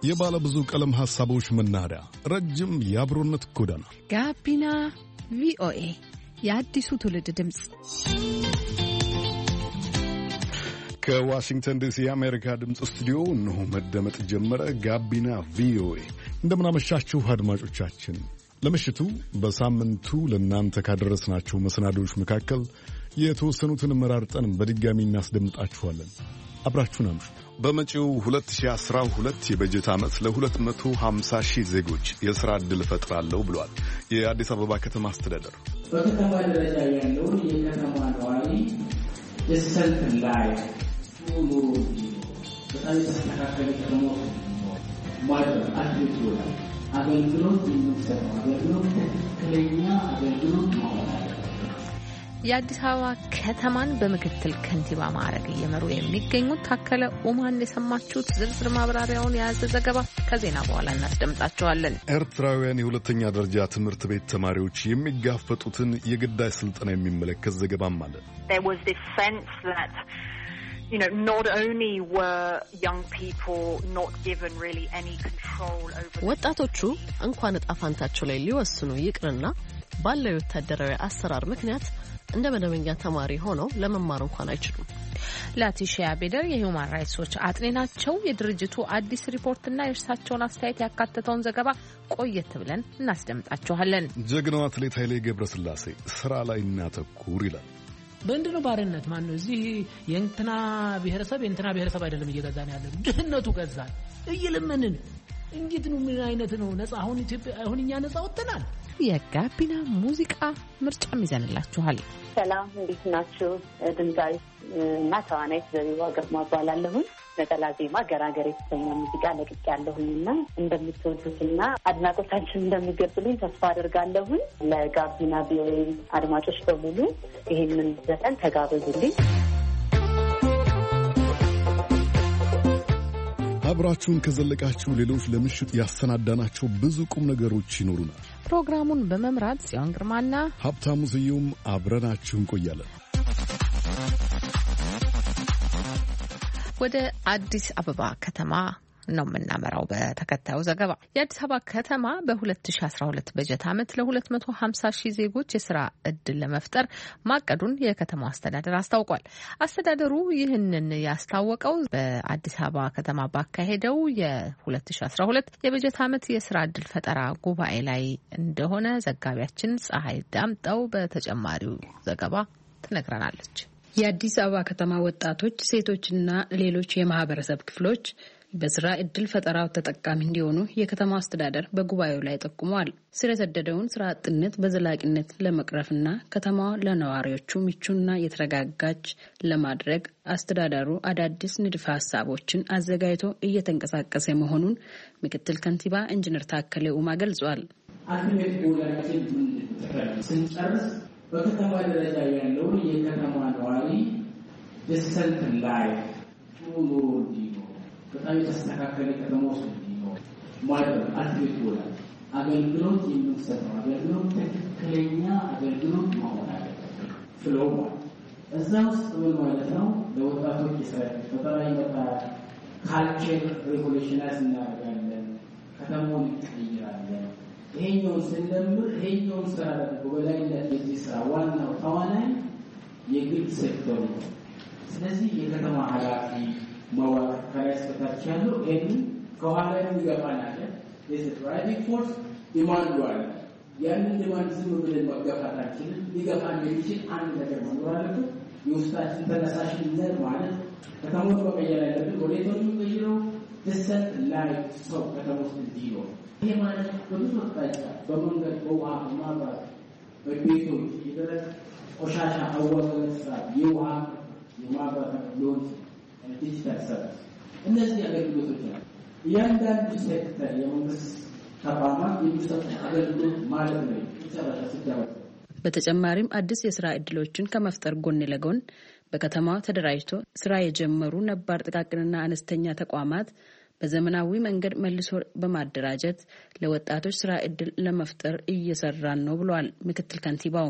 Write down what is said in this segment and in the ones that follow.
የባለ ብዙ ቀለም ሐሳቦች መናኸሪያ፣ ረጅም የአብሮነት ጎዳና ጋቢና ቪኦኤ የአዲሱ ትውልድ ድምፅ ከዋሽንግተን ዲሲ የአሜሪካ ድምፅ ስቱዲዮ እነሆ መደመጥ ጀመረ። ጋቢና ቪኦኤ እንደምናመሻችሁ አድማጮቻችን። ለምሽቱ በሳምንቱ ለእናንተ ካደረስናቸው መሰናዶዎች መካከል የተወሰኑትን መራርጠን በድጋሚ እናስደምጣችኋለን። አብራችሁን አምሹ። በመጪው 2012 የበጀት ዓመት ለ250 ሺህ ዜጎች የሥራ ዕድል እፈጥራለሁ ብሏል የአዲስ አበባ ከተማ አስተዳደር። በከተማ ደረጃ ያለውን የከተማ ነዋሪ የሰልፍ ላይ ኑሮ በጣም የተስተካከለ ከተማ ማድረግ አትሌት ይሆናል። አገልግሎት የሚሰጠው አገልግሎት ትክክለኛ አገልግሎት መሆን አለበት። የአዲስ አበባ ከተማን በምክትል ከንቲባ ማዕረግ እየመሩ የሚገኙት ታከለ ኡማን የሰማችሁት። ዝርዝር ማብራሪያውን የያዘ ዘገባ ከዜና በኋላ እናስደምጣቸዋለን። ኤርትራውያን የሁለተኛ ደረጃ ትምህርት ቤት ተማሪዎች የሚጋፈጡትን የግዳጅ ስልጠና የሚመለከት ዘገባም አለ። not only were young people not given really any control over ወጣቶቹ እንኳን ዕጣ ፈንታቸው ላይ ሊወስኑ ይቅርና ባለው ወታደራዊ አሰራር ምክንያት እንደ መደበኛ ተማሪ ሆነው ለመማር እንኳን አይችሉም። ላቲሺያ ቤደር የሂውማን ራይትስ ዎች አጥኚ ናቸው። የድርጅቱ አዲስ ሪፖርትና የእርሳቸውን አስተያየት ያካተተውን ዘገባ ቆየት ብለን እናስደምጣችኋለን። ጀግናው አትሌት ኃይሌ ገብረስላሴ ስራ ላይ እናተኩር ይላል። በእንደው ባርነት ማን ነው እዚህ የእንትና ብሔረሰብ አይደለም እየገዛን ያለው ድህነቱ ገዛን እየለመንን እንዴት ነው? ምን አይነት ነው ነፃ? አሁን እኛ ነፃ ወጥተናል። የጋቢና ሙዚቃ ምርጫም ይዘንላችኋል። ሰላም፣ እንዴት ናችሁ? ድምፃዊ እና ተዋናይት ዘቢባ ግርማ እባላለሁኝ። ነጠላ ዜማ ገራገር የተሰኘ ሙዚቃ ለቅቄያለሁኝና እንደምትወዱትና አድናቆታችን እንደሚገልጹልኝ ተስፋ አድርጋለሁኝ። ለጋቢና ቪኦኤ አድማጮች በሙሉ ይሄንን ዘፈን ተጋበዙልኝ። አብራችሁን ከዘለቃችሁ ሌሎች ለምሽት ያሰናዳናቸው ብዙ ቁም ነገሮች ይኖሩናል። ፕሮግራሙን በመምራት ጽዮን ግርማና ሀብታሙ ስዩም አብረናችሁ እንቆያለን። ወደ አዲስ አበባ ከተማ ነው የምናመራው። በተከታዩ ዘገባ የአዲስ አበባ ከተማ በ2012 በጀት ዓመት ለ250 ሺህ ዜጎች የስራ ዕድል ለመፍጠር ማቀዱን የከተማው አስተዳደር አስታውቋል። አስተዳደሩ ይህንን ያስታወቀው በአዲስ አበባ ከተማ ባካሄደው የ2012 የበጀት ዓመት የስራ ዕድል ፈጠራ ጉባኤ ላይ እንደሆነ ዘጋቢያችን ፀሐይ ዳምጠው በተጨማሪው ዘገባ ትነግረናለች። የአዲስ አበባ ከተማ ወጣቶች፣ ሴቶችና ሌሎች የማህበረሰብ ክፍሎች በስራ ዕድል ፈጠራው ተጠቃሚ እንዲሆኑ የከተማው አስተዳደር በጉባኤው ላይ ጠቁሟል። ስር የሰደደውን ስራ አጥነት በዘላቂነት ለመቅረፍና ከተማዋ ለነዋሪዎቹ ምቹና የተረጋጋች ለማድረግ አስተዳደሩ አዳዲስ ንድፈ ሀሳቦችን አዘጋጅቶ እየተንቀሳቀሰ መሆኑን ምክትል ከንቲባ ኢንጂነር ታከለ ኡማ ገልጿል። አልቲሜት ጎላችን ስንጨርስ በከተማ ደረጃ ያለውን የከተማ ነዋሪ ዲሰንት ላይ ኑሮ በጣም የተስተካከለ ከተማ ውስጥ ነው ማድረግ አትሌት ይሆናል። አገልግሎት የሚሰጠው አገልግሎት ትክክለኛ አገልግሎት መሆን አለበት። ፍሎው እዛ ውስጥ ምን ማለት ነው? ለወጣቶች ፈጠራ ይመጣ ካልቸር ሬቮሉሽናይዝ እናደርጋለን፣ ከተማውን እንቀይራለን። ይሄኛውን ስንደምር ይሄኛውን ስራ ደግሞ በላይነት የዚህ ስራ ዋናው ተዋናይ የግል ሴክተሩ ነው። ስለዚህ የከተማ ኃላፊ መዋቅር ከላይ እስከታች ያለው ይሄን ከኋላ የሚገፋን አለ። ድራይቪንግ ፎርስ ዲማንዱ አለ። ያንን ዲማንድ ዝም ብለን መገፋታችንን ሊገፋን የሚችል አንድ ነገር መኖር አለበት። የውስጣችን ተነሳሽነት ማለት ከተማውን መቀየር ያለብን ወዴት ነው የሚቀይረው? ዲሰንት ላይ ሰው ከተማ ውስጥ እንዲኖር። ይሄ ማለት በብዙ አቅጣጫ በመንገድ፣ በውሃ፣ በማብራት፣ በቤቶች የደረቅ ቆሻሻ አወጋገድ ስራ፣ የውሃ የማብራት ሎንስ ዲጂታል ሰርቪስ፣ እነዚህ አገልግሎቶች ናቸው። እያንዳንዱ ሴክተር የመንግስት ተቋማት የሚሰጡ አገልግሎት ማለት ነው። በተጨማሪም አዲስ የስራ ዕድሎችን ከመፍጠር ጎን ለጎን በከተማዋ ተደራጅቶ ስራ የጀመሩ ነባር ጥቃቅንና አነስተኛ ተቋማት በዘመናዊ መንገድ መልሶ በማደራጀት ለወጣቶች ስራ ዕድል ለመፍጠር እየሰራን ነው ብለዋል ምክትል ከንቲባው።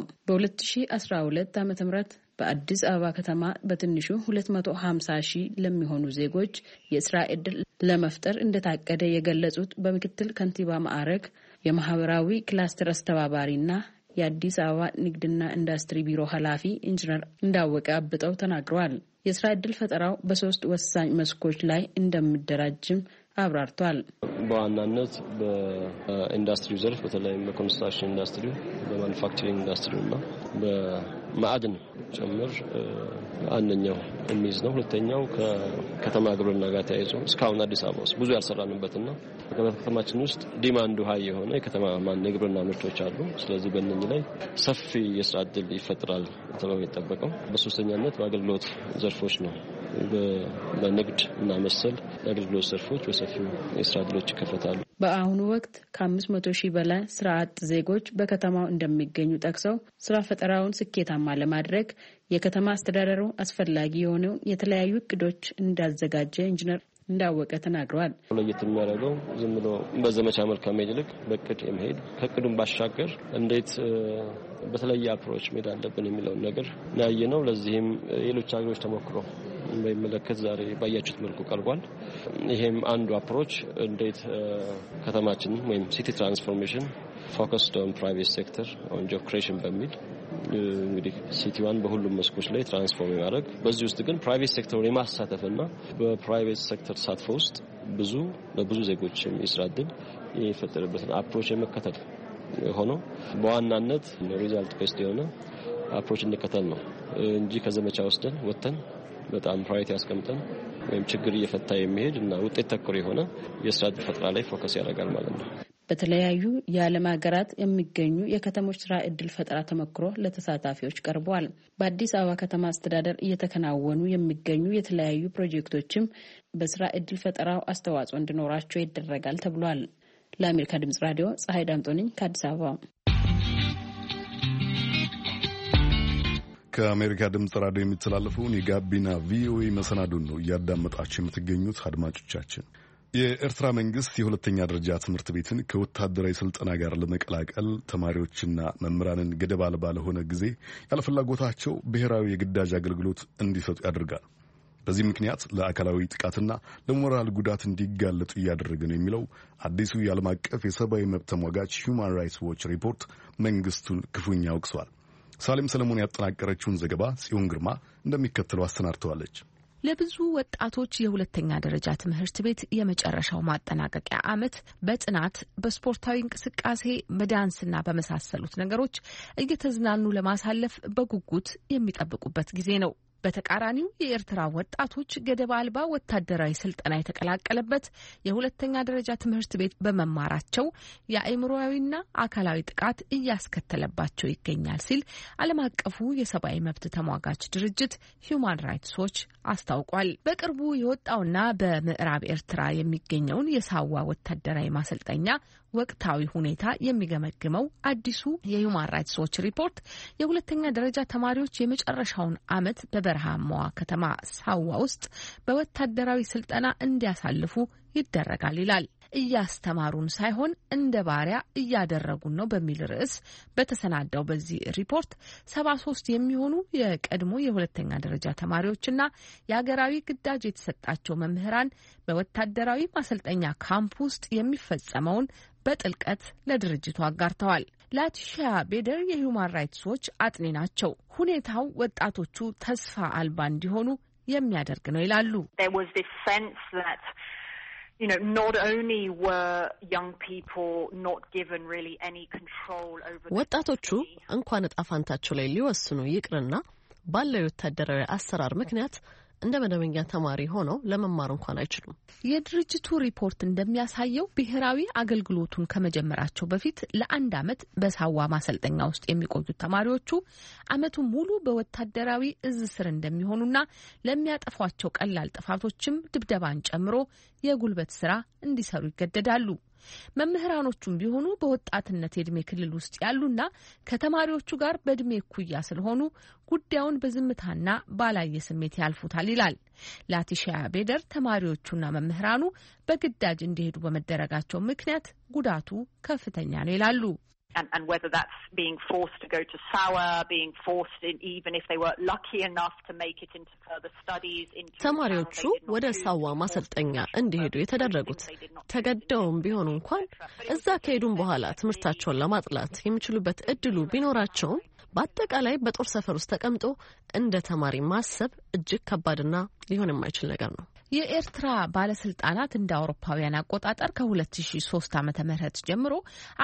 በ2012 ዓ.ም በአዲስ አበባ ከተማ በትንሹ 250 ሺህ ለሚሆኑ ዜጎች የስራ ዕድል ለመፍጠር እንደታቀደ የገለጹት በምክትል ከንቲባ ማዕረግ የማህበራዊ ክላስተር አስተባባሪና የአዲስ አበባ ንግድና ኢንዱስትሪ ቢሮ ኃላፊ ኢንጂነር እንዳወቀ አብጠው ተናግረዋል። የስራ ዕድል ፈጠራው በሶስት ወሳኝ መስኮች ላይ እንደሚደራጅም አብራርቷል። በዋናነት በኢንዱስትሪ ዘርፍ በተለይም በኮንስትራክሽን ኢንዱስትሪ፣ በማኑፋክቸሪንግ ኢንዱስትሪ እና በማዕድን ጭምር አንደኛው የሚይዝ ነው። ሁለተኛው ከከተማ ግብርና ጋር ተያይዞ እስካሁን አዲስ አበባ ውስጥ ብዙ ያልሰራንበትና በከተማችን ውስጥ ዲማንዱ ሀይ የሆነ የከተማ የግብርና ምርቶች አሉ። ስለዚህ በእነኚህ ላይ ሰፊ የስራ ዕድል ይፈጥራል ተብሎ የሚጠበቀው። በሶስተኛነት በአገልግሎት ዘርፎች ነው። በንግድ እና መሰል የአገልግሎት ዘርፎች በሰፊው የስራ ዕድሎች ይከፈታሉ። በአሁኑ ወቅት ከ500 ሺህ በላይ ስራ አጥ ዜጎች በከተማው እንደሚገኙ ጠቅሰው ስራ ፈጠራውን ስኬታማ ለማድረግ የከተማ አስተዳደሩ አስፈላጊ የሆነው የተለያዩ እቅዶች እንዳዘጋጀ ኢንጂነር እንዳወቀ ተናግረዋል። ለየት የሚያደርገው ዝም ብሎ በዘመቻ መልክ ከመሄድ ይልቅ በእቅድ የመሄድ ከእቅዱም ባሻገር እንዴት በተለየ አፕሮች መሄድ አለብን የሚለውን ነገር ያየነው። ለዚህም ሌሎች ሀገሮች ተሞክሮ በሚመለከት ዛሬ ባያችሁት መልኩ ቀርቧል። ይሄም አንዱ አፕሮች እንዴት ከተማችን ወይም ሲቲ ትራንስፎርሜሽን ፎከስድ ኦን ፕራይቬት ሴክተር ኦን ጆብ ክሬሽን በሚል እንግዲህ ሲቲዋን በሁሉም መስኮች ላይ ትራንስፎርም ማድረግ፣ በዚህ ውስጥ ግን ፕራይቬት ሴክተሩን የማሳተፍና በፕራይቬት ሴክተር ተሳትፎ ውስጥ ለብዙ ዜጎች የስራ ዕድል የፈጠረበትን አፕሮች የመከተል ሆኖ በዋናነት ሪዛልት ቤስድ የሆነ አፕሮች እንከተል ነው እንጂ ከዘመቻ ወጥተን በጣም ፕራዮሪቲ ያስቀምጠን ወይም ችግር እየፈታ የሚሄድ እና ውጤት ተኮር የሆነ የስራ ዕድል ፈጠራ ላይ ፎከስ ያደርጋል ማለት ነው። በተለያዩ የዓለም ሀገራት የሚገኙ የከተሞች ስራ ዕድል ፈጠራ ተሞክሮ ለተሳታፊዎች ቀርበዋል። በአዲስ አበባ ከተማ አስተዳደር እየተከናወኑ የሚገኙ የተለያዩ ፕሮጀክቶችም በስራ ዕድል ፈጠራው አስተዋጽኦ እንዲኖራቸው ይደረጋል ተብሏል። ለአሜሪካ ድምጽ ራዲዮ ፀሐይ ዳምጦ ነኝ ከአዲስ አበባ። ከአሜሪካ ድምጽ ራዲዮ የሚተላለፈውን የጋቢና ቪኦኤ መሰናዶን ነው እያዳመጣችሁ የምትገኙት አድማጮቻችን። የኤርትራ መንግስት የሁለተኛ ደረጃ ትምህርት ቤትን ከወታደራዊ ስልጠና ጋር ለመቀላቀል ተማሪዎችና መምህራንን ገደብ አልባ ለሆነ ጊዜ ያለፍላጎታቸው ብሔራዊ የግዳጅ አገልግሎት እንዲሰጡ ያደርጋል። በዚህ ምክንያት ለአካላዊ ጥቃትና ለሞራል ጉዳት እንዲጋለጡ እያደረገ ነው የሚለው አዲሱ የዓለም አቀፍ የሰብአዊ መብት ተሟጋች ሁማን ራይትስ ዎች ሪፖርት መንግስቱን ክፉኛ ወቅሷል። ሳሌም ሰለሞን ያጠናቀረችውን ዘገባ ጽዮን ግርማ እንደሚከተለው አሰናድተዋለች። ለብዙ ወጣቶች የሁለተኛ ደረጃ ትምህርት ቤት የመጨረሻው ማጠናቀቂያ ዓመት በጥናት፣ በስፖርታዊ እንቅስቃሴ፣ በዳንስና በመሳሰሉት ነገሮች እየተዝናኑ ለማሳለፍ በጉጉት የሚጠብቁበት ጊዜ ነው። በተቃራኒው የኤርትራ ወጣቶች ገደብ አልባ ወታደራዊ ስልጠና የተቀላቀለበት የሁለተኛ ደረጃ ትምህርት ቤት በመማራቸው የአእምሮአዊና አካላዊ ጥቃት እያስከተለባቸው ይገኛል ሲል ዓለም አቀፉ የሰብአዊ መብት ተሟጋች ድርጅት ሁማን ራይትስ ዎች አስታውቋል። በቅርቡ የወጣውና በምዕራብ ኤርትራ የሚገኘውን የሳዋ ወታደራዊ ማሰልጠኛ ወቅታዊ ሁኔታ የሚገመግመው አዲሱ የሁማን ራይትስ ዎች ሪፖርት የሁለተኛ ደረጃ ተማሪዎች የመጨረሻውን ዓመት በበረሃማዋ ከተማ ሳዋ ውስጥ በወታደራዊ ስልጠና እንዲያሳልፉ ይደረጋል ይላል። እያስተማሩን ሳይሆን እንደ ባሪያ እያደረጉን ነው በሚል ርዕስ በተሰናዳው በዚህ ሪፖርት 73 የሚሆኑ የቀድሞ የሁለተኛ ደረጃ ተማሪዎችና የሀገራዊ ግዳጅ የተሰጣቸው መምህራን በወታደራዊ ማሰልጠኛ ካምፕ ውስጥ የሚፈጸመውን በጥልቀት ለድርጅቱ አጋርተዋል። ላቲሻ ቤደር የሁማን ራይትስ ዎች አጥኒ ናቸው። ሁኔታው ወጣቶቹ ተስፋ አልባ እንዲሆኑ የሚያደርግ ነው ይላሉ። not only were young people not given really any control over ወጣቶቹ እንኳን ዕጣ ፈንታቸው ላይ ሊወስኑ ይቅርና ባለው ወታደራዊ አሰራር ምክንያት እንደ መደበኛ ተማሪ ሆነው ለመማር እንኳን አይችሉም። የድርጅቱ ሪፖርት እንደሚያሳየው ብሔራዊ አገልግሎቱን ከመጀመራቸው በፊት ለአንድ ዓመት በሳዋ ማሰልጠኛ ውስጥ የሚቆዩት ተማሪዎቹ ዓመቱን ሙሉ በወታደራዊ እዝ ስር እንደሚሆኑና ለሚያጠፏቸው ቀላል ጥፋቶችም ድብደባን ጨምሮ የጉልበት ስራ እንዲሰሩ ይገደዳሉ። መምህራኖቹም ቢሆኑ በወጣትነት የዕድሜ ክልል ውስጥ ያሉና ከተማሪዎቹ ጋር በዕድሜ እኩያ ስለሆኑ ጉዳዩን በዝምታና ባላየ ስሜት ያልፉታል ይላል። ላቲሻ ቤደር ተማሪዎቹና መምህራኑ በግዳጅ እንዲሄዱ በመደረጋቸው ምክንያት ጉዳቱ ከፍተኛ ነው ይላሉ። And whether that's being forced to go to SAWA, being forced in, even if they were lucky enough to make it into further studies. ተማሪዎቹ ወደ ሳዋ ማሰልጠኛ እንዲሄዱ የተደረጉት ተገደውም ቢሆኑ እንኳን እዛ ከሄዱም በኋላ ትምህርታቸውን ለማጥላት የሚችሉበት እድሉ ቢኖራቸውም በአጠቃላይ በጦር ሰፈር ውስጥ ተቀምጦ እንደ ተማሪ ማሰብ እጅግ ከባድና ሊሆን የማይችል ነገር ነው። የኤርትራ ባለስልጣናት እንደ አውሮፓውያን አቆጣጠር ከ2003 ዓ.ም ጀምሮ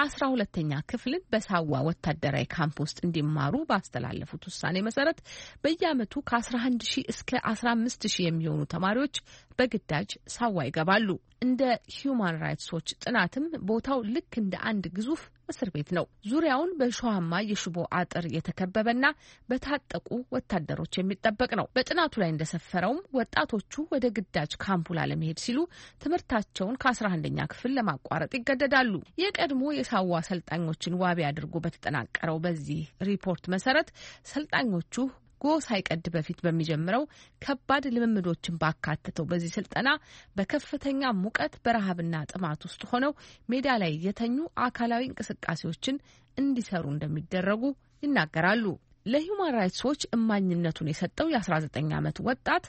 12ኛ ክፍልን በሳዋ ወታደራዊ ካምፕ ውስጥ እንዲማሩ ባስተላለፉት ውሳኔ መሰረት በየዓመቱ ከ11,000 እስከ 15,000 የሚሆኑ ተማሪዎች በግዳጅ ሳዋ ይገባሉ። እንደ ሂዩማን ራይትስ ዎች ጥናትም ቦታው ልክ እንደ አንድ ግዙፍ እስር ቤት ነው። ዙሪያውን በእሾሃማ የሽቦ አጥር የተከበበና በታጠቁ ወታደሮች የሚጠበቅ ነው። በጥናቱ ላይ እንደሰፈረውም ወጣቶቹ ወደ ግዳጅ ካምፑ ላለመሄድ ሲሉ ትምህርታቸውን ከ11ኛ ክፍል ለማቋረጥ ይገደዳሉ። የቀድሞ የሳዋ ሰልጣኞችን ዋቢ አድርጎ በተጠናቀረው በዚህ ሪፖርት መሰረት ሰልጣኞቹ ጎ ሳይቀድ በፊት በሚጀምረው ከባድ ልምምዶችን ባካተተው በዚህ ስልጠና በከፍተኛ ሙቀት በረሃብና ጥማት ውስጥ ሆነው ሜዳ ላይ የተኙ አካላዊ እንቅስቃሴዎችን እንዲሰሩ እንደሚደረጉ ይናገራሉ። ለሂውማን ራይትስ ዎች እማኝነቱን የሰጠው የ19 ዓመት ወጣት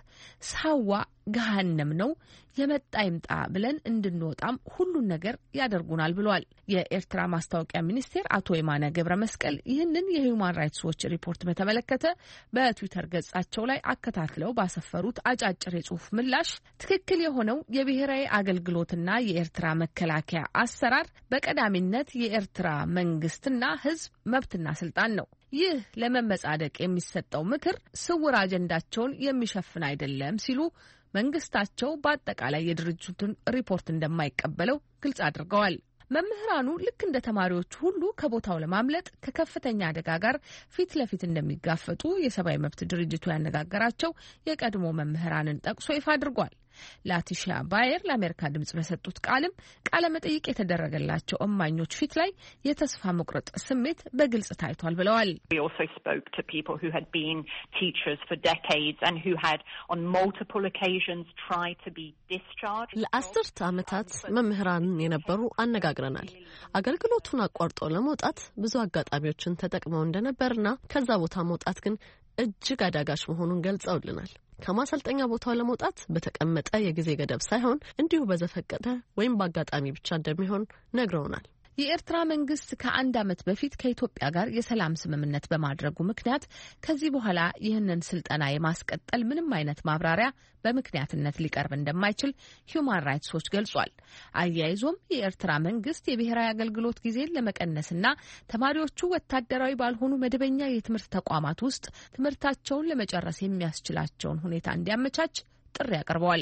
ሳዋ ገሃነም ነው፣ የመጣ ይምጣ ብለን እንድንወጣም ሁሉን ነገር ያደርጉናል ብሏል። የኤርትራ ማስታወቂያ ሚኒስቴር አቶ የማነ ገብረ መስቀል ይህንን የሂውማን ራይትስ ዎች ሪፖርት በተመለከተ በትዊተር ገጻቸው ላይ አከታትለው ባሰፈሩት አጫጭር የጽሁፍ ምላሽ ትክክል የሆነው የብሔራዊ አገልግሎትና የኤርትራ መከላከያ አሰራር በቀዳሚነት የኤርትራ መንግስትና ሕዝብ መብትና ስልጣን ነው። ይህ ለመመጻደቅ የሚሰጠው ምክር ስውር አጀንዳቸውን የሚሸፍን አይደለም ሲሉ መንግስታቸው በአጠቃላይ የድርጅቱን ሪፖርት እንደማይቀበለው ግልጽ አድርገዋል። መምህራኑ ልክ እንደ ተማሪዎቹ ሁሉ ከቦታው ለማምለጥ ከከፍተኛ አደጋ ጋር ፊት ለፊት እንደሚጋፈጡ የሰብአዊ መብት ድርጅቱ ያነጋገራቸው የቀድሞ መምህራንን ጠቅሶ ይፋ አድርጓል። ላቲሻ ባየር ለአሜሪካ ድምጽ በሰጡት ቃልም ቃለ መጠይቅ የተደረገላቸው እማኞች ፊት ላይ የተስፋ መቁረጥ ስሜት በግልጽ ታይቷል ብለዋል። We also spoke to people who had been teachers for decades and who had on multiple occasions tried to be discharged. ለአስርት ዓመታት መምህራንን የነበሩ አነጋግረናል። አገልግሎቱን አቋርጦ ለመውጣት ብዙ አጋጣሚዎችን ተጠቅመው እንደነበርና ከዛ ቦታ መውጣት ግን እጅግ አዳጋች መሆኑን ገልጸውልናል። ከማሰልጠኛ ቦታው ለመውጣት በተቀመጠ የጊዜ ገደብ ሳይሆን እንዲሁ በዘፈቀደ ወይም በአጋጣሚ ብቻ እንደሚሆን ነግረውናል። የኤርትራ መንግስት ከ1 ዓመት በፊት ከኢትዮጵያ ጋር የሰላም ስምምነት በማድረጉ ምክንያት ከዚህ በኋላ ይህንን ስልጠና የማስቀጠል ምንም አይነት ማብራሪያ በምክንያትነት ሊቀርብ እንደማይችል ሂውማን ራይትስ ዎች ገልጿል። አያይዞም የኤርትራ መንግስት የብሔራዊ አገልግሎት ጊዜን ለመቀነስና ተማሪዎቹ ወታደራዊ ባልሆኑ መደበኛ የትምህርት ተቋማት ውስጥ ትምህርታቸውን ለመጨረስ የሚያስችላቸውን ሁኔታ እንዲያመቻች ጥሪ አቅርበዋል።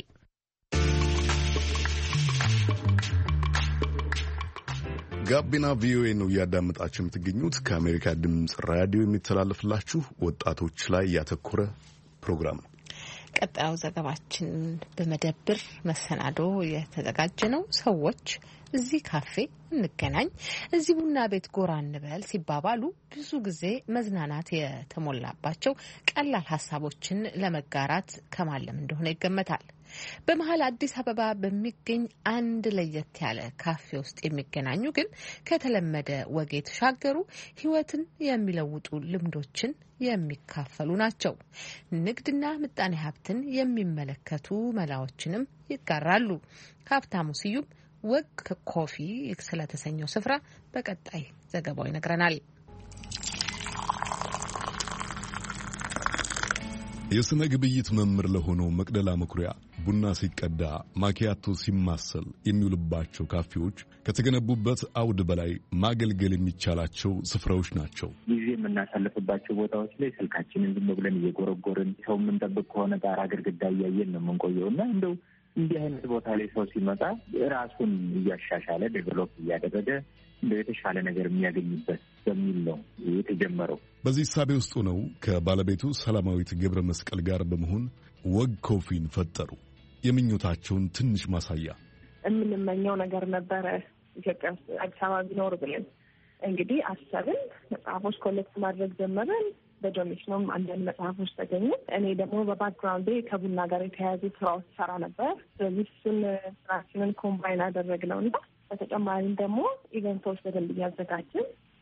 ጋቢና ቪኦኤ ነው እያዳመጣችሁ የምትገኙት። ከአሜሪካ ድምፅ ራዲዮ የሚተላለፍላችሁ ወጣቶች ላይ ያተኮረ ፕሮግራም ነው። ቀጣዩ ዘገባችን በመደብር መሰናዶ የተዘጋጀ ነው። ሰዎች እዚህ ካፌ እንገናኝ፣ እዚህ ቡና ቤት ጎራ እንበል ሲባባሉ ብዙ ጊዜ መዝናናት የተሞላባቸው ቀላል ሀሳቦችን ለመጋራት ከማለም እንደሆነ ይገመታል። በመሀል አዲስ አበባ በሚገኝ አንድ ለየት ያለ ካፌ ውስጥ የሚገናኙ ግን ከተለመደ ወግ የተሻገሩ ሕይወትን የሚለውጡ ልምዶችን የሚካፈሉ ናቸው። ንግድና ምጣኔ ሀብትን የሚመለከቱ መላዎችንም ይጋራሉ። ሀብታሙ ስዩም ወግ ኮፊ ስለተሰኘው ስፍራ በቀጣይ ዘገባው ይነግረናል። የስነ ግብይት መምህር ለሆነው መቅደላ መኩሪያ ቡና ሲቀዳ ማኪያቶ ሲማሰል የሚውልባቸው ካፌዎች ከተገነቡበት አውድ በላይ ማገልገል የሚቻላቸው ስፍራዎች ናቸው። ጊዜ የምናሳልፍባቸው ቦታዎች ላይ ስልካችንን ዝም ብለን እየጎረጎርን ሰው የምንጠብቅ ከሆነ ጣራ ግድግዳ እያየን ነው የምንቆየው እና እንደው እንዲህ አይነት ቦታ ላይ ሰው ሲመጣ ራሱን እያሻሻለ ዴቨሎፕ እያደረገ እንደው የተሻለ ነገር የሚያገኝበት በሚል ነው የተጀመረው። በዚህ ሳቤ ውስጥ ነው ከባለቤቱ ሰላማዊት ገብረ መስቀል ጋር በመሆን ወግ ኮፊን ፈጠሩ። የምኞታቸውን ትንሽ ማሳያ የምንመኘው ነገር ነበረ። ኢትዮጵያ ውስጥ አዲስ አበባ ቢኖር ብለን እንግዲህ አሰብን። መጽሐፎች ኮሌክት ማድረግ ጀመረን። በዶኔሽንም አንዳንድ መጽሐፎች ተገኙ። እኔ ደግሞ በባክግራውንዴ ከቡና ጋር የተያያዙ ስራዎች ሰራ ነበር። ስለዚህ እሱን ስራችንን ኮምባይን አደረግነው እና በተጨማሪም ደግሞ ኢቨንቶች በደንብ እያዘጋጅን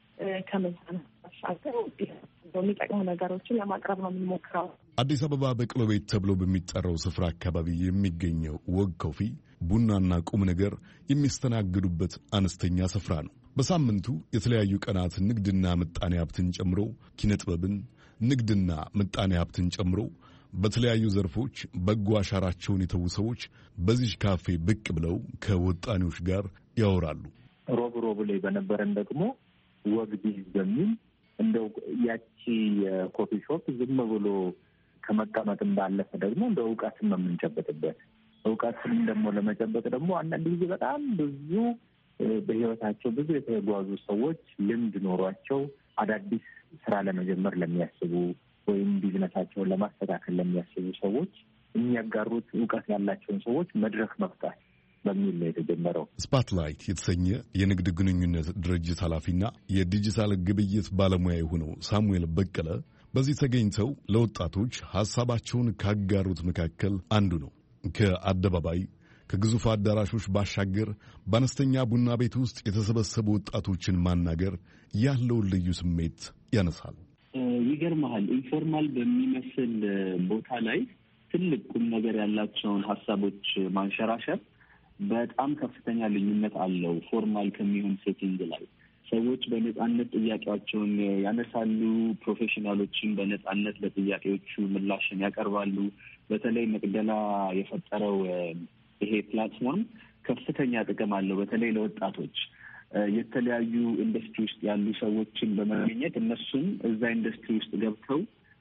ከመዝናናት ባሻገር የሚጠቅሙ ነገሮችን ለማቅረብ ነው የምንሞክረው። አዲስ አበባ በቅሎ ቤት ተብሎ በሚጠራው ስፍራ አካባቢ የሚገኘው ወግ ኮፊ ቡናና ቁም ነገር የሚስተናግዱበት አነስተኛ ስፍራ ነው። በሳምንቱ የተለያዩ ቀናት ንግድና ምጣኔ ሀብትን ጨምሮ ኪነጥበብን፣ ንግድና ምጣኔ ሀብትን ጨምሮ በተለያዩ ዘርፎች በጎ አሻራቸውን የተዉ ሰዎች በዚህ ካፌ ብቅ ብለው ከወጣኔዎች ጋር ያወራሉ። ሮብ ላይ በነበረን ደግሞ ወግ ቢዝ በሚል እንደው ያቺ የኮፊ ሾፕ ዝም ብሎ ከመቀመጥም ባለፈ ደግሞ እንደ እውቀትን ነው የምንጨበጥበት። እውቀትን ደግሞ ለመጨበጥ ደግሞ አንዳንድ ጊዜ በጣም ብዙ በህይወታቸው ብዙ የተጓዙ ሰዎች ልምድ ኖሯቸው አዳዲስ ስራ ለመጀመር ለሚያስቡ ወይም ቢዝነሳቸውን ለማስተካከል ለሚያስቡ ሰዎች የሚያጋሩት እውቀት ያላቸውን ሰዎች መድረክ መፍታት በሚል ነው የተጀመረው። ስፓትላይት የተሰኘ የንግድ ግንኙነት ድርጅት ኃላፊና የዲጂታል ግብይት ባለሙያ የሆነው ሳሙኤል በቀለ በዚህ ተገኝተው ለወጣቶች ሀሳባቸውን ካጋሩት መካከል አንዱ ነው። ከአደባባይ ከግዙፍ አዳራሾች ባሻገር በአነስተኛ ቡና ቤት ውስጥ የተሰበሰቡ ወጣቶችን ማናገር ያለውን ልዩ ስሜት ያነሳል። ይገርመሃል፣ ኢንፎርማል በሚመስል ቦታ ላይ ትልቅ ቁም ነገር ያላቸውን ሀሳቦች ማንሸራሸር በጣም ከፍተኛ ልዩነት አለው። ፎርማል ከሚሆን ሴቲንግ ላይ ሰዎች በነጻነት ጥያቄያቸውን ያነሳሉ። ፕሮፌሽናሎችን በነጻነት ለጥያቄዎቹ ምላሽን ያቀርባሉ። በተለይ መቅደላ የፈጠረው ይሄ ፕላትፎርም ከፍተኛ ጥቅም አለው። በተለይ ለወጣቶች የተለያዩ ኢንዱስትሪ ውስጥ ያሉ ሰዎችን በመገኘት እነሱም እዛ ኢንዱስትሪ ውስጥ ገብተው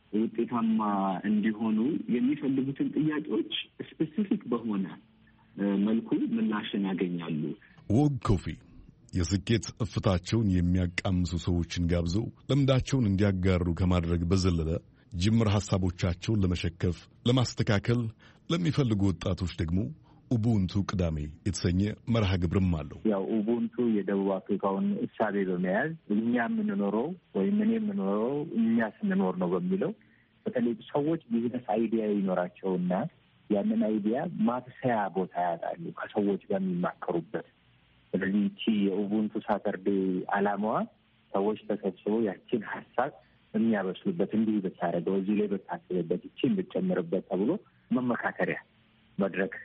ውጤታማ እንዲሆኑ የሚፈልጉትን ጥያቄዎች ስፔሲፊክ በሆነ መልኩ ምላሽን ያገኛሉ። ወግ ኮፊ የስኬት እፍታቸውን የሚያቃምሱ ሰዎችን ጋብዞ ልምዳቸውን እንዲያጋሩ ከማድረግ በዘለለ ጅምር ሐሳቦቻቸውን ለመሸከፍ፣ ለማስተካከል ለሚፈልጉ ወጣቶች ደግሞ ኡቡንቱ ቅዳሜ የተሰኘ መርሃ ግብርም አለው። ያው ኡቡንቱ የደቡብ አፍሪካውን እሳቤ በመያዝ እኛ የምንኖረው ወይም እኔ የምኖረው እኛ ስንኖር ነው በሚለው በተለይ ሰዎች ቢዝነስ አይዲያ ይኖራቸውና ያንን አይዲያ ማብሰያ ቦታ ያጣሉ ከሰዎች ጋር የሚማከሩበት። ስለዚህ ይቺ የኡቡንቱ ሳተርዴ ዓላማዋ ሰዎች ተሰብስበው ያችን ሀሳብ የሚያበስሉበት፣ እንዲህ ብታደርገው፣ እዚህ ላይ ብታስብበት፣ ይቺን ብትጨምርበት ተብሎ መመካከሪያ መድረክ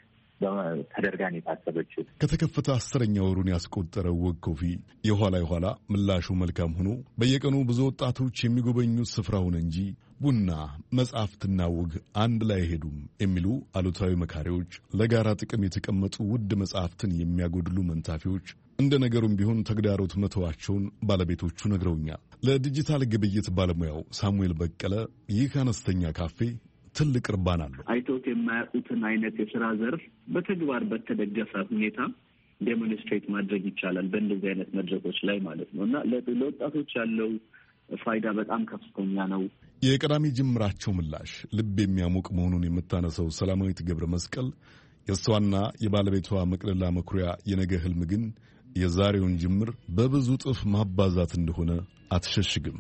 ተደርጋን የታሰበችው። ከተከፈተ 10ኛ ወሩን ያስቆጠረው ወግ ኮፊ የኋላ ምላሹ መልካም ሆኖ በየቀኑ ብዙ ወጣቶች የሚጎበኙት ስፍራ ሆነ እንጂ ቡና፣ መጽሐፍትና ወግ አንድ ላይ አይሄዱም የሚሉ አሉታዊ መካሪዎች፣ ለጋራ ጥቅም የተቀመጡ ውድ መጽሐፍትን የሚያጎድሉ መንታፊዎች እንደ ነገሩም ቢሆን ተግዳሮት መተዋቸውን ባለቤቶቹ ነግረውኛል። ለዲጂታል ግብይት ባለሙያው ሳሙኤል በቀለ ይህ አነስተኛ ካፌ ትልቅ እርባና አለው። አይቶት የማያውቁትን አይነት የስራ ዘርፍ በተግባር በተደገፈ ሁኔታ ዴሞንስትሬት ማድረግ ይቻላል በእንደዚህ አይነት መድረኮች ላይ ማለት ነው እና ለወጣቶች ያለው ፋይዳ በጣም ከፍተኛ ነው። የቀዳሚ ጅምራቸው ምላሽ ልብ የሚያሞቅ መሆኑን የምታነሰው ሰላማዊት ገብረ መስቀል የእሷና የባለቤቷ መቅደላ መኩሪያ የነገ ህልም ግን የዛሬውን ጅምር በብዙ ጥፍ ማባዛት እንደሆነ አትሸሽግም።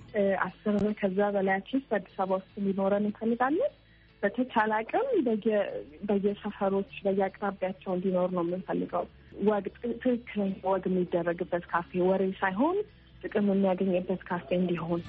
10 ከዛ በላያችን በአዲስ አበባ ውስጥ ሊኖረን እንፈልጋለን። በተቻለ አቅም በየሰፈሮች በየአቅራቢያቸው እንዲኖር ነው የምንፈልገው። ወግ ትክክለኛ ወግ የሚደረግበት ካፌ፣ ወሬ ሳይሆን ጥቅም የሚያገኝበት ካፌ እንዲሆን።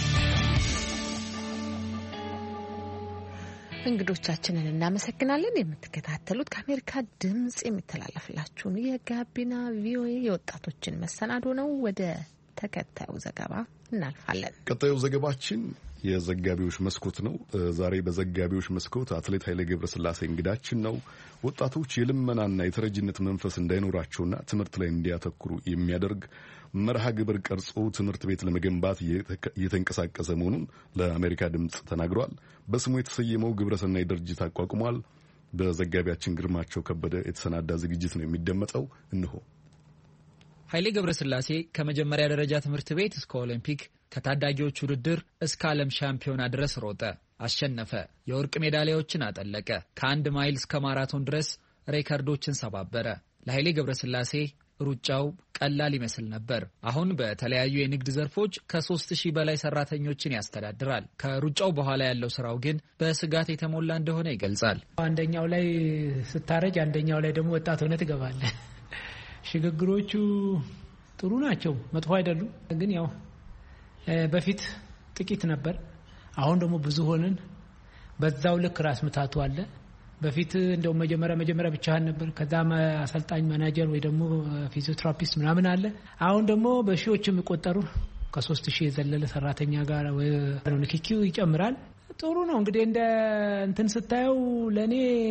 እንግዶቻችንን እናመሰግናለን። የምትከታተሉት ከአሜሪካ ድምጽ የሚተላለፍላችሁን የጋቢና ቪኦኤ የወጣቶችን መሰናዶ ነው። ወደ ተከታዩ ዘገባ እናልፋለን። ቀጣዩ ዘገባችን የዘጋቢዎች መስኮት ነው። ዛሬ በዘጋቢዎች መስኮት አትሌት ኃይሌ ገብረስላሴ እንግዳችን ነው። ወጣቶች የልመናና የተረጅነት መንፈስ እንዳይኖራቸውና ትምህርት ላይ እንዲያተኩሩ የሚያደርግ መርሃ ግብር ቀርጾ ትምህርት ቤት ለመገንባት እየተንቀሳቀሰ መሆኑን ለአሜሪካ ድምጽ ተናግሯል። በስሙ የተሰየመው ግብረሰናይ ድርጅት አቋቁሟል። በዘጋቢያችን ግርማቸው ከበደ የተሰናዳ ዝግጅት ነው የሚደመጠው። እንሆ ኃይሌ ገብረስላሴ ከመጀመሪያ ደረጃ ትምህርት ቤት እስከ ኦሊምፒክ ከታዳጊዎች ውድድር እስከ ዓለም ሻምፒዮና ድረስ ሮጠ፣ አሸነፈ፣ የወርቅ ሜዳሊያዎችን አጠለቀ። ከ1 ማይል እስከ ማራቶን ድረስ ሬከርዶችን ሰባበረ። ለኃይሌ ገብረስላሴ ሩጫው ቀላል ይመስል ነበር። አሁን በተለያዩ የንግድ ዘርፎች ከ3000 በላይ ሰራተኞችን ያስተዳድራል። ከሩጫው በኋላ ያለው ስራው ግን በስጋት የተሞላ እንደሆነ ይገልጻል። አንደኛው ላይ ስታረጅ አንደኛው ላይ ደግሞ ወጣት ሆነ ትገባለህ። ሽግግሮቹ ጥሩ ናቸው፣ መጥፎ አይደሉም። ግን ያው በፊት ጥቂት ነበር፣ አሁን ደግሞ ብዙ ሆነን በዛው ልክ ራስ ምታቱ አለ። በፊት እንደው መጀመሪያ ብቻህን ነበር፣ ከዛ አሰልጣኝ ማናጀር ወይ ደግሞ ፊዚዮቴራፒስት ምናምን አለ። አሁን ደግሞ በሺዎች የሚቆጠሩ ከ3000 የዘለለ ሰራተኛ ጋር ነው ንክኪው ይጨምራል። ጥሩ ነው እንግዲህ እንደ እንትን ስታየው ለኔ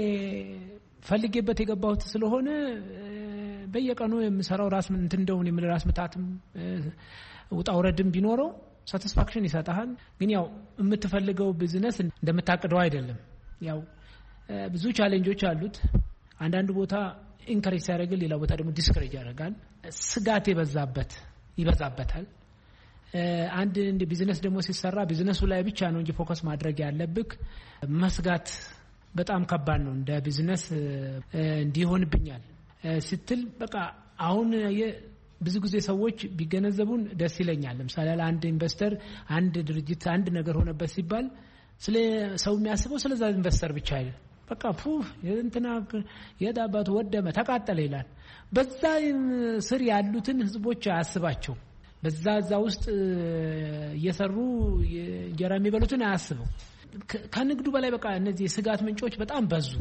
ፈልጌበት የገባሁት ስለሆነ በየቀኑ የምሰራው ራስ እንትን እንደውን የምል ራስ ምታትም ውጣ ውረድም ቢኖረው ሳቲስፋክሽን ይሰጣል። ግን ያው የምትፈልገው ቢዝነስ እንደምታቅደው አይደለም። ያው ብዙ ቻሌንጆች አሉት። አንዳንድ ቦታ ኢንከሬጅ ያደርጋል፣ ሌላ ቦታ ደግሞ ዲስከሬጅ ያደርጋል። ስጋት ይበዛበታል። አንድ እንደ ቢዝነስ ደግሞ ሲሰራ ቢዝነሱ ላይ ብቻ ነው እንጂ ፎከስ ማድረግ ያለብክ መስጋት በጣም ከባድ ነው። እንደ ቢዝነስ እንዲሆንብኛል ስትል በቃ አሁን ብዙ ጊዜ ሰዎች ቢገነዘቡን ደስ ይለኛል። ለምሳሌ አንድ ኢንቨስተር አንድ ድርጅት አንድ ነገር ሆነበት ሲባል ስለ ሰው የሚያስበው ስለዛ ኢንቨስተር ብቻ አይደለም። በቃ እንትና የዳባቱ ወደመ ተቃጠለ ይላል። በዛ ስር ያሉትን ህዝቦች አያስባቸው። በዛ ውስጥ እየሰሩ እንጀራ የሚበሉትን አያስበው። ከንግዱ በላይ በቃ እነዚህ ስጋት ምንጮች በጣም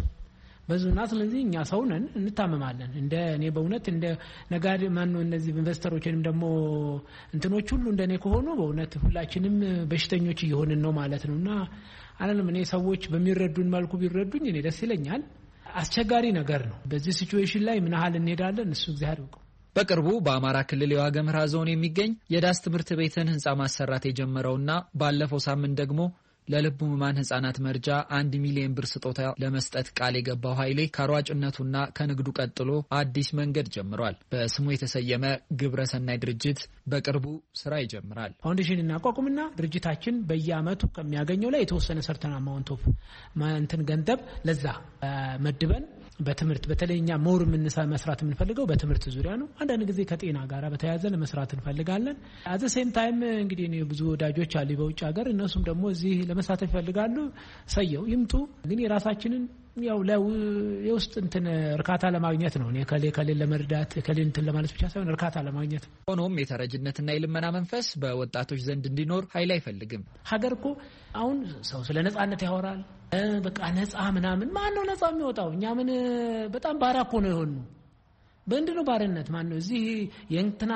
በዙና ስለዚህ እኛ ሰው ነን እንታመማለን። እኔ በእውነት እንደ ነጋዴ ማነው እነዚህ ኢንቨስተሮች ወይንም ደግሞ እንትኖች ሁሉ እንደኔ ከሆኑ በእውነት ሁላችንም በሽተኞች እየሆንን ነው ማለት ነውና አላለም። እኔ ሰዎች በሚረዱን መልኩ ቢረዱኝ እኔ ደስ ይለኛል። አስቸጋሪ ነገር ነው። በዚህ ሲቹዌሽን ላይ ምን ያህል እንሄዳለን እሱ እግዚአብሔር ያውቀው። በቅርቡ በአማራ ክልል የዋግኽምራ ዞን የሚገኝ የዳስ ትምህርት ቤትን ህንጻ ማሰራት የጀመረውና ባለፈው ሳምንት ደግሞ ለልብ ህሙማን ህጻናት መርጃ 1 ሚሊዮን ብር ስጦታ ለመስጠት ቃል የገባው ኃይሌ ከሯጭነቱና ከንግዱ ቀጥሎ አዲስ መንገድ ጀምሯል። በስሙ የተሰየመ ግብረሰናይ ድርጅት በቅርቡ ስራ ይጀምራል። ፋውንዴሽን እናቋቁምና ድርጅታችን በየአመቱ ከሚያገኘው ላይ የተወሰነ ሰርተን አማውንት ኦፍ እንትን ገንዘብ ለዛ መድበን በትምህርት በተለይኛ ሞር መስራት የምንፈልገው በትምህርት ዙሪያ ነው። አንዳንድ ጊዜ ከጤና ጋር በተያያዘ ለመስራት እንፈልጋለን። አዘ ሴም ታይም እንግዲህ ብዙ ወዳጆች አሉ በውጭ ሀገር፣ እነሱም ደግሞ እዚህ ለመሳተፍ ይፈልጋሉ። ሰየው ይምጡ። ግን የራሳችንን ያው የውስጥ እንትን እርካታ ለማግኘት ነው። እኔ ከሌ ለመርዳት ከሌ እንትን ለማለት ብቻ ሳይሆን እርካታ ለማግኘት ነው። ሆኖም የተረጅነትና የልመና መንፈስ በወጣቶች ዘንድ እንዲኖር ኃይል አይፈልግም። ሀገር እኮ አሁን ሰው ስለ ነጻነት ያወራል። በቃ ነጻ ምናምን ማን ነው ነጻ የሚወጣው? እኛ ምን በጣም ባሪያ እኮ ነው የሆኑ። በእንድነው ባርነት ማን ነው እዚህ የእንትና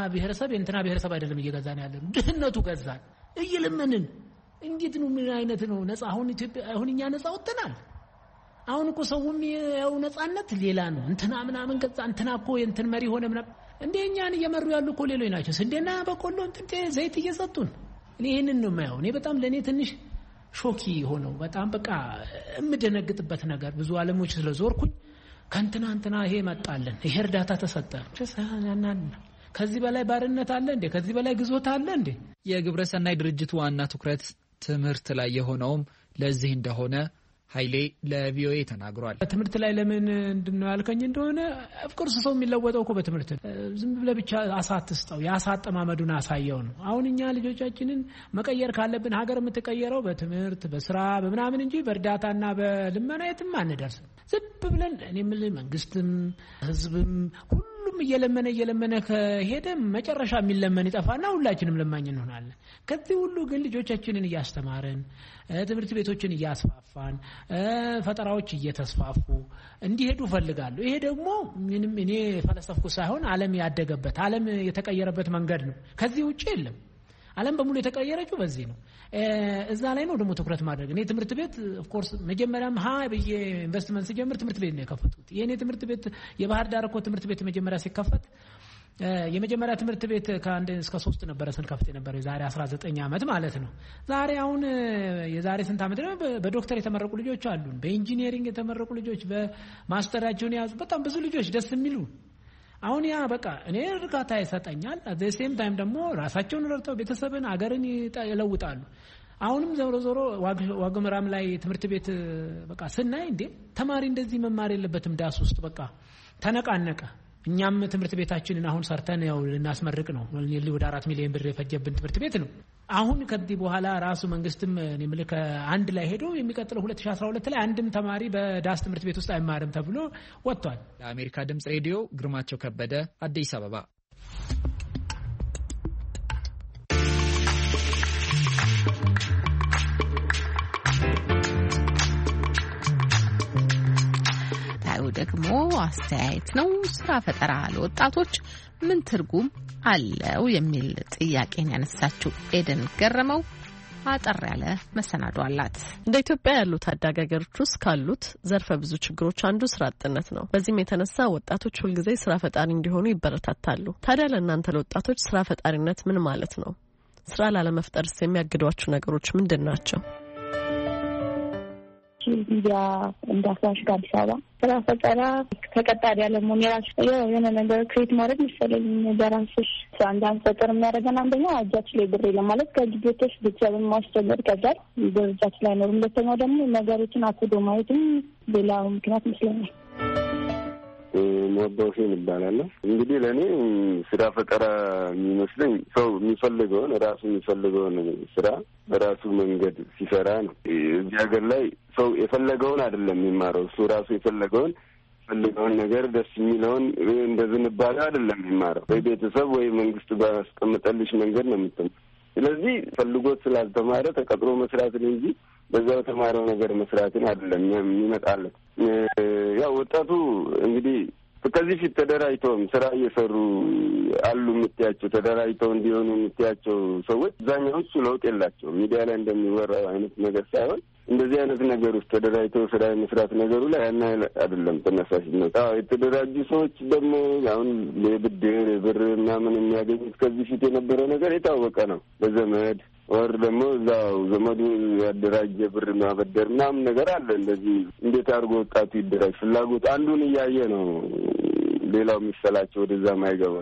ብሔረሰብ አይደለም እየገዛን ያለን፣ ድህነቱ ገዛን እየለመንን። እንዴት ነው ምን አይነት ነው ነጻ? አሁን እኛ ነጻ ወጥተናል። አሁን እኮ ሰውም ያው ነጻነት ሌላ ነው። እንትና ምናምን ገዛ እንትና እኮ የእንትን መሪ ሆነ ምናምን። እንደኛን እየመሩ ያሉ እኮ ሌሎች ናቸው። ስንዴና በቆሎ እንትን ዘይት እየሰጡን። እኔ ይሄንን ነው የማየው። እኔ በጣም ለኔ ትንሽ ሾኪ ሆነው በጣም በቃ የምደነግጥበት ነገር ብዙ ዓለሞች ስለዞርኩኝ ከእንትና ይሄ መጣለን፣ ይሄ እርዳታ ተሰጠ። ከዚህ በላይ ባርነት አለ እንዴ? ከዚህ በላይ ግዞት አለ እንዴ? የግብረሰናይ ድርጅቱ ዋና ትኩረት ትምህርት ላይ የሆነውም ለዚህ እንደሆነ ኃይሌ ለቪኦኤ ተናግሯል። ትምህርት ላይ ለምን እንድነው ያልከኝ እንደሆነ ኦፍኮርስ ሰው የሚለወጠው እኮ በትምህርት ዝም ብለህ ብቻ አሳትስጠው ያሳጠማመዱን አሳየው ነው። አሁን እኛ ልጆቻችንን መቀየር ካለብን ሀገር የምትቀየረው በትምህርት በስራ በምናምን እንጂ በእርዳታና በልመና የትም አንደርስም። ዝም ብለን እኔ ምን መንግስትም ህዝብም ሁሉም እየለመነ ከሄደ መጨረሻ የሚለመን ይጠፋና ሁላችንም ለማኝ እንሆናለን። ከዚህ ሁሉ ግን ልጆቻችንን እያስተማርን ትምህርት ቤቶችን እያስፋፋን ፈጠራዎች እየተስፋፉ እንዲሄዱ ፈልጋለሁ። ይሄ ደግሞ ምንም እኔ ፈለሰፍኩ ሳይሆን ዓለም ያደገበት ዓለም የተቀየረበት መንገድ ነው። ከዚህ ውጪ የለም። ዓለም በሙሉ የተቀየረችው በዚህ ነው። እዛ ላይ ነው ደግሞ ትኩረት ማድረግ። እኔ ትምህርት ቤት ኦፍ ኮርስ መጀመሪያም በየ ኢንቨስትመንት ሲጀምር ትምህርት ቤት ነው የከፈቱት። የኔ ትምህርት ቤት የባህር ዳር እኮ ትምህርት ቤት መጀመሪያ ሲከፈት የመጀመሪያ ትምህርት ቤት ከ1 እስከ 3 ነበር ስንከፍት ነበር። የዛሬ 19 ዓመት ማለት ነው። ዛሬ አሁን የዛሬ ስንት ዓመት ነው በዶክተር የተመረቁ ልጆች አሉን፣ በኢንጂነሪንግ የተመረቁ ልጆች፣ በማስተራቸውን የያዙ በጣም ብዙ ልጆች ደስ የሚሉ። አሁን ያ በቃ እኔ እርካታ ይሰጠኛል። አት ዘ ሴም ታይም ደግሞ ራሳቸውን ረድተው ቤተሰብን አገርን ይለውጣሉ። አሁንም ዞሮ ዋግኽምራም ላይ ትምህርት ቤት በቃ ስናይ እንዴ ተማሪ እንደዚህ መማር የለበትም ዳስ ውስጥ በቃ ተነቃነቀ። እኛም ትምህርት ቤታችንን አሁን ሰርተን ያው ልናስመርቅ ነው። ወደ 4 ሚሊዮን ብር የፈጀብን ትምህርት ቤት ነው። አሁን ከዚህ በኋላ ራሱ መንግስትም ምልክ አንድ ላይ ሄዶ የሚቀጥለው 2012 ላይ አንድም ተማሪ በዳስ ትምህርት ቤት ውስጥ አይማርም ተብሎ ወጥቷል። ለአሜሪካ ድምጽ ሬዲዮ ግርማቸው ከበደ አዲስ አበባ። ደግሞ አስተያየት ነው። ስራ ፈጠራ ለወጣቶች ምን ትርጉም አለው የሚል ጥያቄን ያነሳችው ኤደን ገረመው አጠር ያለ መሰናዶ አላት። እንደ ኢትዮጵያ ያሉ ታዳጊ ሀገሮች ውስጥ ካሉት ዘርፈ ብዙ ችግሮች አንዱ ስራ አጥነት ነው። በዚህም የተነሳ ወጣቶች ሁልጊዜ ስራ ፈጣሪ እንዲሆኑ ይበረታታሉ። ታዲያ ለእናንተ ለወጣቶች ስራ ፈጣሪነት ምን ማለት ነው? ስራ ላለመፍጠርስ የሚያግዷችሁ ነገሮች ምንድን ናቸው? ሚዲያ እንዳሳሽ አዲስ አበባ ስራ ፈጠራ ተቀጣሪ ያለመሆን የሆነ ነገር ክሬት ማድረግ መሰለኝ በራስሽ ስራ እንዳንፈጠር የሚያደርገን አንደኛ እጃችን ላይ ብር ለማለት ከልጆች ቤተሰብን ማስጀመር ከዛል በእጃችን ላይ ነው። ሁለተኛው ደግሞ ነገሮችን አክዶ ማየትም ሌላው ምክንያት ይመስለኛል። ሞባውሽን ይባላል። እንግዲህ ለኔ ስራ ፈጠራ የሚመስለኝ ሰው የሚፈልገውን ራሱ የሚፈልገውን ስራ በራሱ መንገድ ሲሰራ ነው። እዚህ ሀገር ላይ ሰው የፈለገውን አይደለም የሚማረው። እሱ ራሱ የፈለገውን ነገር ደስ የሚለውን እንደ ዝንባሌ አይደለም የሚማረው። ወይ ቤተሰብ ወይ መንግስት ባስቀመጠልሽ መንገድ ነው የምትማረው። ስለዚህ ፈልጎት ስላልተማረ ተቀጥሮ መስራትን እንጂ በዛው ተማረው ነገር መስራትን አይደለም የሚመጣለት። ያው ወጣቱ እንግዲህ ከዚህ ፊት ተደራጅተውም ስራ እየሰሩ አሉ የምትያቸው ተደራጅተው እንዲሆኑ የምትያቸው ሰዎች አብዛኛዎቹ ለውጥ የላቸውም። ሚዲያ ላይ እንደሚወራው አይነት ነገር ሳይሆን እንደዚህ አይነት ነገር ውስጥ ተደራጅተው ስራ የመስራት ነገሩ ላይ ያን አይደለም ተነሳሽነት። የተደራጁ ሰዎች ደግሞ አሁን የብድር ብር ምናምን የሚያገኙት ከዚህ ፊት የነበረው ነገር የታወቀ ነው። በዘመድ ወር ደግሞ እዛው ዘመዱ ያደራጀ ብር ማበደር ምናምን ነገር አለ። እንደዚህ እንዴት አድርጎ ወጣቱ ይደራጅ? ፍላጎት አንዱን እያየ ነው ሌላው የሚሰላቸው ወደዛ ማይገባ።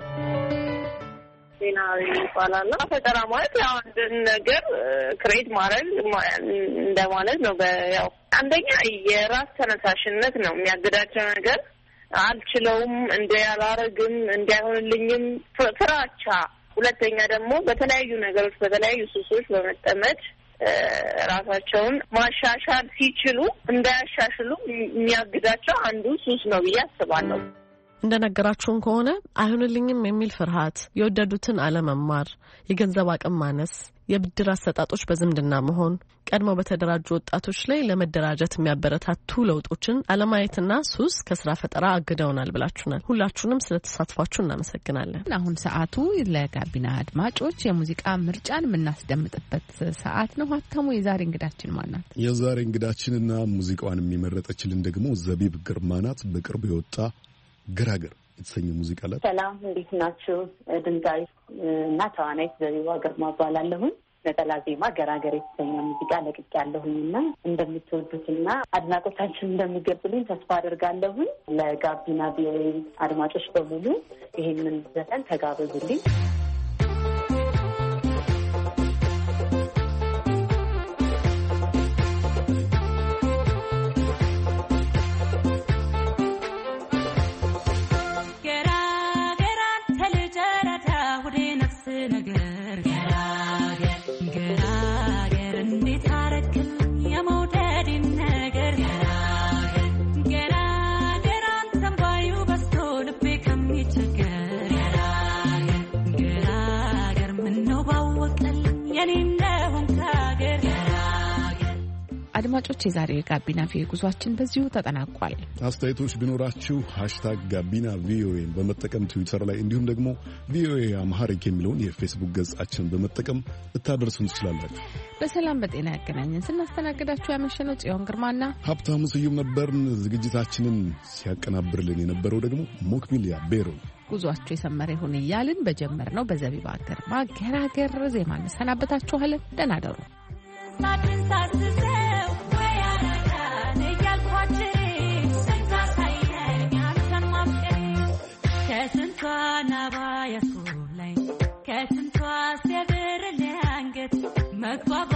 ዜናዊ ይባላል። ፈጠራ ማለት ያው አንድን ነገር ክሬት ማድረግ እንደማለት ነው። ያው አንደኛ የራስ ተነሳሽነት ነው የሚያግዳቸው ነገር አልችለውም፣ እንዳያላረግም፣ እንዳይሆንልኝም ፍራቻ። ሁለተኛ ደግሞ በተለያዩ ነገሮች በተለያዩ ሱሶች በመጠመድ ራሳቸውን ማሻሻል ሲችሉ እንዳያሻሽሉ የሚያግዳቸው አንዱ ሱስ ነው ብዬ አስባለሁ። እንደነገራችሁን ከሆነ አይሆንልኝም የሚል ፍርሃት፣ የወደዱትን አለመማር፣ የገንዘብ አቅም ማነስ፣ የብድር አሰጣጦች በዝምድና መሆን፣ ቀድሞ በተደራጁ ወጣቶች ላይ ለመደራጀት የሚያበረታቱ ለውጦችን አለማየትና ሱስ ከስራ ፈጠራ አግደውናል ብላችሁናል። ሁላችሁንም ስለተሳትፏችሁ እናመሰግናለን። አሁን ሰዓቱ ለጋቢና አድማጮች የሙዚቃ ምርጫን የምናስደምጥበት ሰዓት ነው። ሀብታሙ፣ የዛሬ እንግዳችን ማናት? የዛሬ እንግዳችንና ሙዚቃዋን የሚመረጠችልን ደግሞ ዘቢብ ግርማ ናት። በቅርብ የወጣ ገራገር የተሰኘ ሙዚቃ ላይ። ሰላም፣ እንዴት ናችሁ? ድምፃዊ እና ተዋናይት ዘቢባ ግርማ እባላለሁኝ። ነጠላ ዜማ ገራገር የተሰኘ ሙዚቃ ለቅቄያለሁኝና እንደምትወዱትና አድናቆታችን እንደሚገብሉኝ ተስፋ አደርጋለሁኝ። ለጋቢና ቪኦኤ አድማጮች በሙሉ ይሄንን ዘፈን ተጋበዙልኝ። አድማጮች፣ የዛሬው የጋቢና ቪኦኤ ጉዟችን በዚሁ ተጠናቋል። አስተያየቶች ቢኖራችሁ #ጋቢና ቪኦኤን በመጠቀም ትዊተር ላይ እንዲሁም ደግሞ ቪኦኤ አምሃሪክ የሚለውን የፌስቡክ ገጻችን በመጠቀም ልታደርሱን ትችላላችሁ። በሰላም በጤና ያገናኘን። ስናስተናግዳችሁ ያመሸነው ጽዮን ግርማና ሀብታሙ ስዩም ነበርን። ዝግጅታችንን ሲያቀናብርልን የነበረው ደግሞ ሞክቢሊያ ቤሮ። ጉዟችሁ የሰመረ ይሁን እያልን በጀመርነው በዘቢባ ግርማ ገራገር ዜማ እንሰናበታችኋለን። ደህና ደሩ። ከስንቷ ሲያብር ለአንገት መግባባ